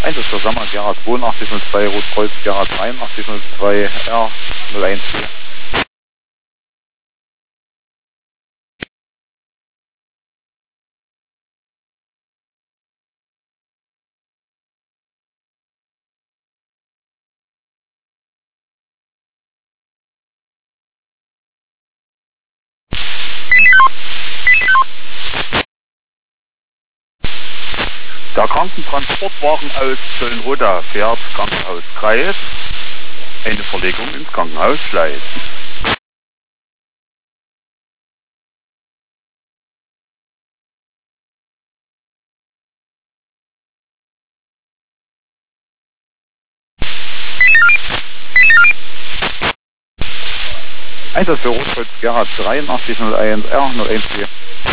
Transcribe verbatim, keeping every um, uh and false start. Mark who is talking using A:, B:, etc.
A: Einsatz für Sammer Gera zweiundachtzig null zwei, Rotkreuz Gera dreiundachtzig null zwei, R null eins vier. Der Krankentransportwagen aus Zöllenroda fährt Krankenhaus Kreis, eine Verlegung ins Krankenhaus Schleiz. Einsatz für Rotkreuz Gera dreiundachtzig null eins, R null eins vier.